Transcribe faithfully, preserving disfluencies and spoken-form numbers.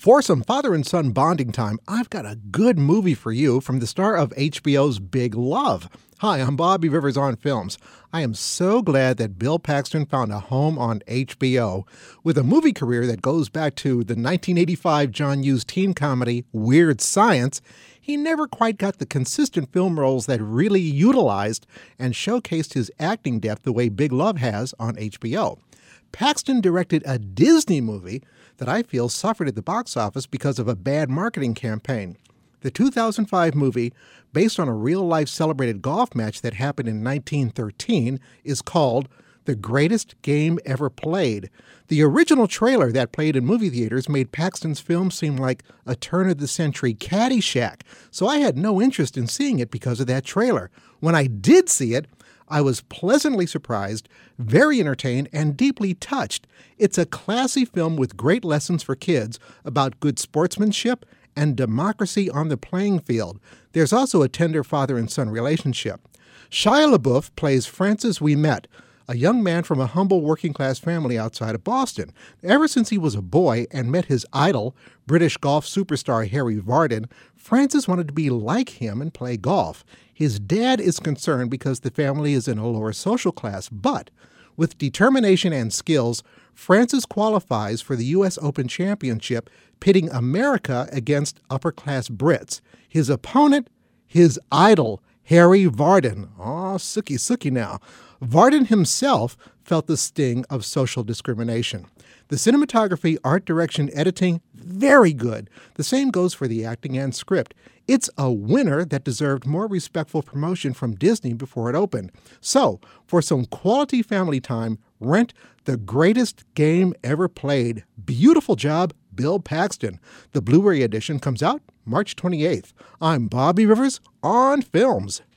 For some father and son bonding time, I've got a good movie for you from the star of H B O's Big Love. Hi, I'm Bobby Rivers on Films. I am so glad that Bill Paxton found a home on H B O. With a movie career that goes back to the nineteen eighty-five John Hughes teen comedy Weird Science, he never quite got the consistent film roles that really utilized and showcased his acting depth the way Big Love has on H B O. Paxton directed a Disney movie that I feel suffered at the box office because of a bad marketing campaign. The two thousand five movie, based on a real-life celebrated golf match that happened in nineteen thirteen, is called The Greatest Game Ever Played. The original trailer that played in movie theaters made Paxton's film seem like a turn-of-the-century Caddyshack, so I had no interest in seeing it because of that trailer. When I did see it, I was pleasantly surprised, very entertained, and deeply touched. It's a classy film with great lessons for kids about good sportsmanship and democracy on the playing field. There's also a tender father and son relationship. Shia LaBeouf plays Francis Ouimet, a young man from a humble working-class family outside of Boston. Ever since he was a boy and met his idol, British golf superstar Harry Vardon, Francis wanted to be like him and play golf. His dad is concerned because the family is in a lower social class, but with determination and skills, Francis qualifies for the U S Open Championship, pitting America against upper-class Brits. His opponent, his idol, Harry Vardon. Oh, sooky, sooky now. Vardon himself felt the sting of social discrimination. The cinematography, art direction, editing, very good. The same goes for the acting and script. It's a winner that deserved more respectful promotion from Disney before it opened. So, for some quality family time, rent The Greatest Game Ever Played. Beautiful job, Bill Paxton. The Blu-ray edition comes out March twenty-eighth. I'm Bobby Rivers on Films.